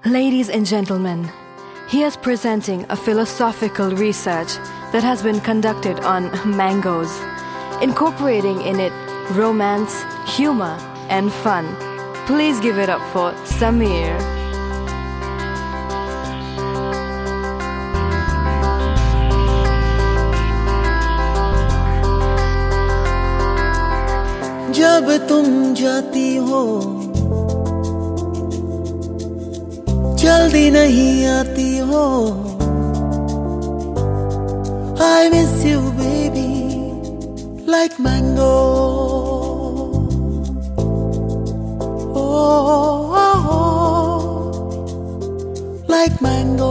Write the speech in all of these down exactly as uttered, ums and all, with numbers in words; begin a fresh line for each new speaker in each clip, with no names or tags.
Ladies and gentlemen, here's presenting a philosophical research that has been conducted on mangoes, incorporating in it romance, humor, and fun. Please give it up for Samir.
जब तुम जाती हो जल्दी नहीं आती हो I miss you baby like mango oh, oh, oh like mango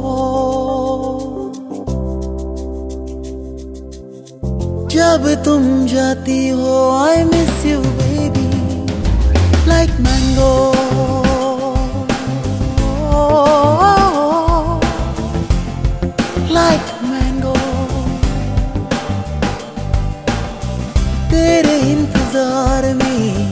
जब तुम जाती हो I miss you baby like mango oh, like mango तेरे इंतजार में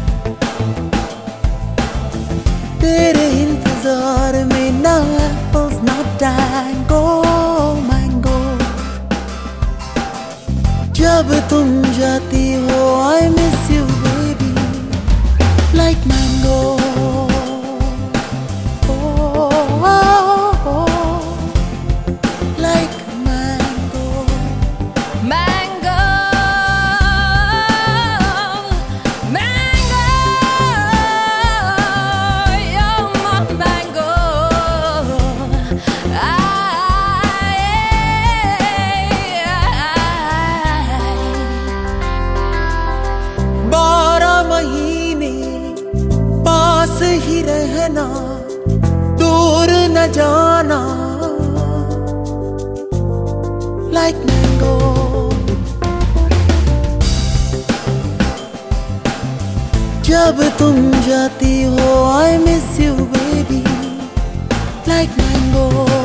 तेरे इंतजार में no apples not tango mango जब तुम जाती हो I miss you baby like mango ही रहना दूर न जाना like mango जब तुम जाती हो I miss you baby like mango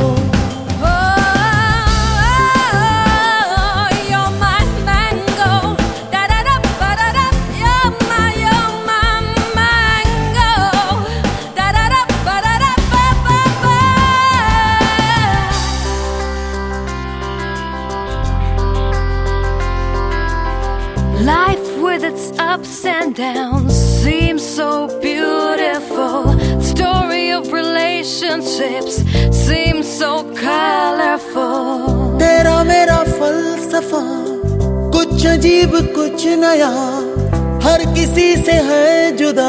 Life with its ups and downs seems so beautiful. Story of relationships seems so colorful.
तेरा मेरा फलसफा कुछ अजीब कुछ नया हर किसी से है जुदा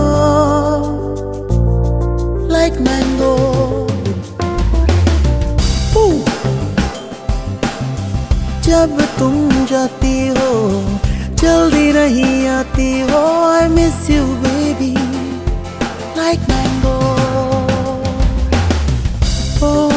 like mango Ooh. जब तुम जाती हो जल्दी नहीं आती हो I miss you baby like mango oh.